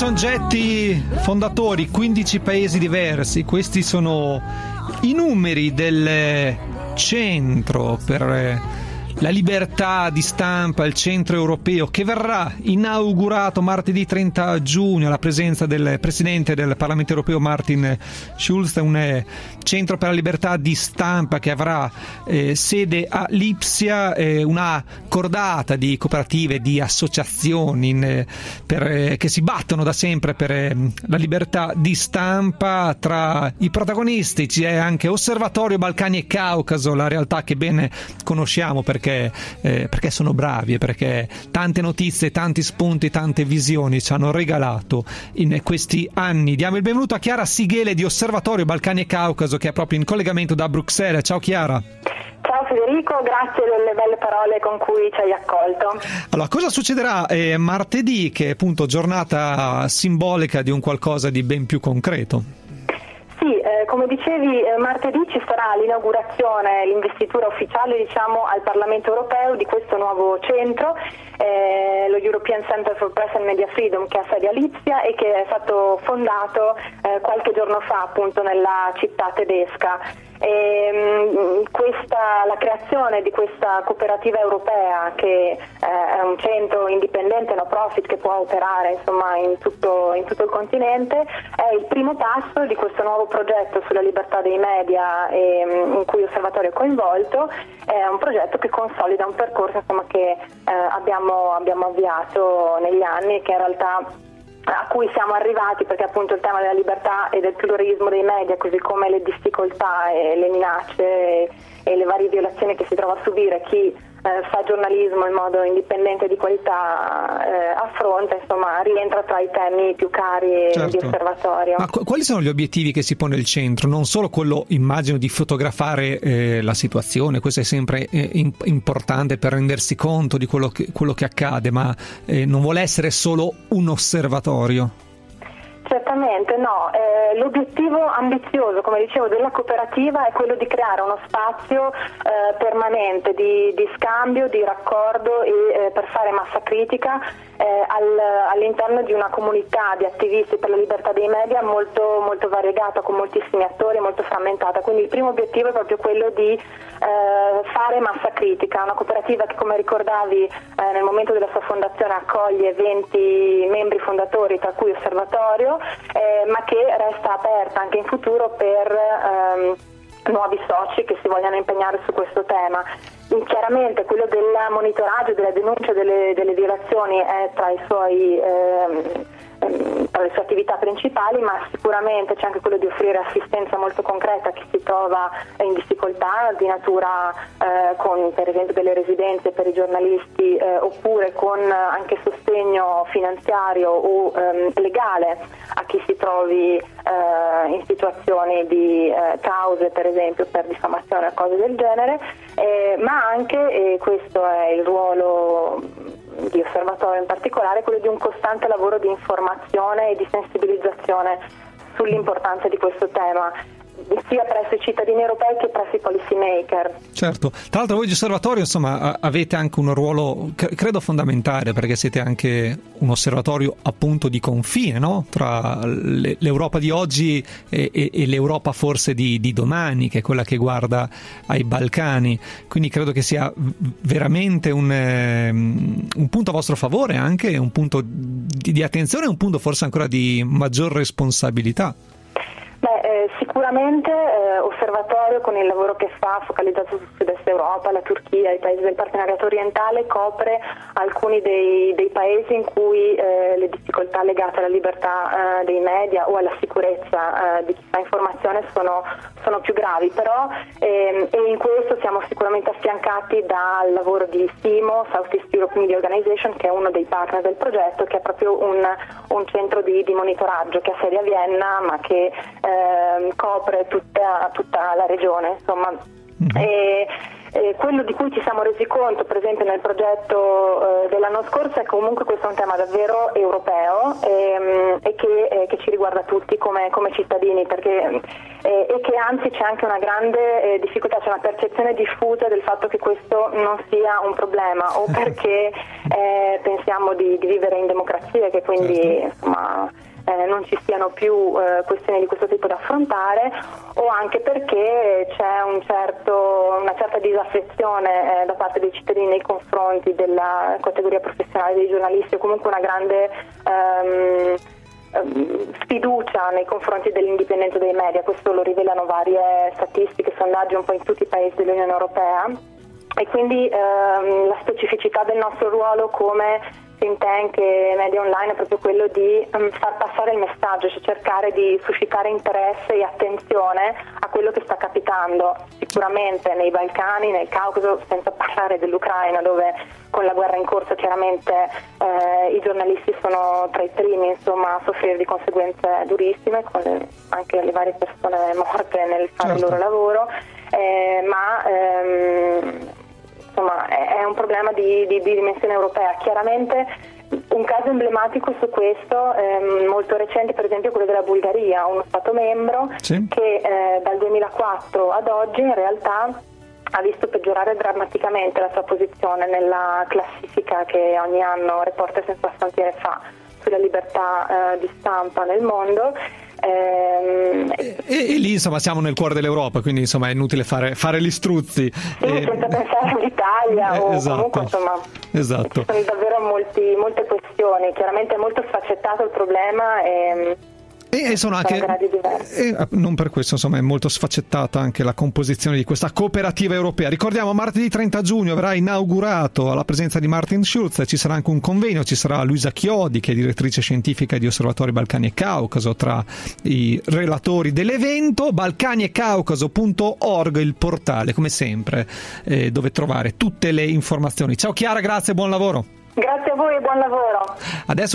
soggetti fondatori, 15 paesi diversi. Questi sono i numeri del centro per la libertà di stampa, il centro europeo, che verrà inaugurato martedì 30 giugno alla presenza del Presidente del Parlamento europeo Martin Schulz. È un centro per la libertà di stampa che avrà sede a Lipsia, una cordata di cooperative, di associazioni che si battono da sempre per la libertà di stampa. Tra i protagonisti c'è anche Osservatorio Balcani e Caucaso, la realtà che bene conosciamo perché sono bravi e perché tante notizie, tanti spunti, tante visioni ci hanno regalato in questi anni. Diamo il benvenuto a Chiara Sighele di Osservatorio Balcani e Caucaso, che è proprio in collegamento da Bruxelles. Ciao Chiara. Ciao Federico, grazie delle belle parole con cui ci hai accolto. Allora, cosa succederà martedì, che è appunto giornata simbolica di un qualcosa di ben più concreto? Sì, come dicevi, martedì ci sarà l'inaugurazione, l'investitura ufficiale al Parlamento europeo di questo nuovo centro, lo European Center for Press and Media Freedom, che ha sede a Lipsia e che è stato fondato qualche giorno fa appunto nella città tedesca. La creazione di questa cooperativa europea, che è un centro indipendente no profit che può operare in tutto il continente, è il primo passo di questo nuovo progetto sulla libertà dei media in cui Osservatorio è coinvolto. È un progetto che consolida un percorso che abbiamo avviato negli anni, che in realtà a cui siamo arrivati perché appunto il tema della libertà e del pluralismo dei media, così come le difficoltà e le minacce e le varie violazioni che si trova a subire chi fa giornalismo in modo indipendente e di qualità, affronta, rientra tra i temi più cari di Osservatorio. Ma quali sono gli obiettivi che si pone il centro? Non solo quello, immagino, di fotografare la situazione, questo è sempre importante per rendersi conto di quello che accade, ma non vuole essere solo un osservatorio? Certamente no, l'obiettivo ambizioso, come dicevo, della cooperativa è quello di creare uno spazio permanente di scambio, di raccordo e per fare massa critica all'interno di una comunità di attivisti per la libertà dei media molto, molto variegata, con moltissimi attori, molto frammentata. Quindi il primo obiettivo è proprio quello di fare massa critica, una cooperativa che, come ricordavi, nel momento della sua fondazione accoglie 20 membri fondatori, tra cui Osservatorio, ma che resta aperta anche in futuro per nuovi soci che si vogliano impegnare su questo tema. Chiaramente quello del monitoraggio, della denuncia delle violazioni è tra le sue attività principali, ma sicuramente c'è anche quello di offrire assistenza molto concreta a chi si trova in difficoltà di natura con per esempio delle residenze per i giornalisti, oppure con anche sostegno finanziario o legale a chi si trovi in situazioni di cause, per esempio per diffamazione o cose del genere, ma anche, e questo è il ruolo di Osservatorio in particolare, quello di un costante lavoro di informazione e di sensibilizzazione sull'importanza di questo tema, sia presso i cittadini europei che presso i policy maker. Certo, tra l'altro voi di Osservatorio avete anche un ruolo credo fondamentale, perché siete anche un osservatorio appunto di confine, no? Tra l'Europa di oggi e l'Europa forse di domani, che è quella che guarda ai Balcani, quindi credo che sia veramente un punto a vostro favore, anche un punto di attenzione, un punto forse ancora di maggior responsabilità. Sicuramente Osservatorio, con il lavoro che fa focalizzato sul sud-est Europa, la Turchia, i paesi del partenariato orientale, copre alcuni dei paesi in cui le difficoltà legate alla libertà dei media o alla sicurezza di chi fa informazione sono più gravi, però e in questo siamo sicuramente affiancati dal lavoro di SIMO, South East Europe Media Organization, che è uno dei partner del progetto, che è proprio un centro di monitoraggio che ha sede a Vienna, ma che copre tutta la regione, insomma. quello di cui ci siamo resi conto, per esempio nel progetto dell'anno scorso, è che comunque questo è un tema davvero europeo e che ci riguarda tutti come cittadini, perché e che anzi c'è anche una grande difficoltà, c'è una percezione diffusa del fatto che questo non sia un problema, o perché pensiamo di vivere in democrazia e che quindi insomma non ci siano più questioni di questo tipo da affrontare, o anche perché c'è una certa disaffezione da parte dei cittadini nei confronti della categoria professionale dei giornalisti, o comunque una grande sfiducia nei confronti dell'indipendenza dei media. Questo lo rivelano varie statistiche, sondaggi un po' in tutti i paesi dell'Unione Europea, e quindi la specificità del nostro ruolo come think tank e media online è proprio quello di far passare il messaggio, cioè cercare di suscitare interesse e attenzione a quello che sta capitando sicuramente nei Balcani, nel Caucaso, senza parlare dell'Ucraina, dove con la guerra in corso chiaramente i giornalisti sono tra i primi, insomma, a soffrire di conseguenze durissime, con anche le varie persone morte nel fare il loro lavoro, insomma è un problema di dimensione europea. Chiaramente un caso emblematico su questo, molto recente, per esempio quello della Bulgaria, uno Stato membro che dal 2004 ad oggi in realtà ha visto peggiorare drammaticamente la sua posizione nella classifica che ogni anno Reporter Senza Frontiere fa sulla libertà di stampa nel mondo. E lì insomma siamo nel cuore dell'Europa, quindi insomma è inutile fare gli struzzi, senza pensare all'Italia o comunque insomma ci sono davvero molte questioni. Chiaramente è molto sfaccettato il problema e sono anche non per questo insomma è molto sfaccettata anche la composizione di questa cooperativa europea. Ricordiamo, martedì 30 giugno verrà inaugurato alla presenza di Martin Schulz, ci sarà anche un convegno, ci sarà Luisa Chiodi che è direttrice scientifica di Osservatori Balcani e Caucaso tra i relatori dell'evento. balcaniecaucaso.org il portale, come sempre, dove trovare tutte le informazioni. Ciao Chiara, grazie e buon lavoro. Grazie a voi e buon lavoro. Adesso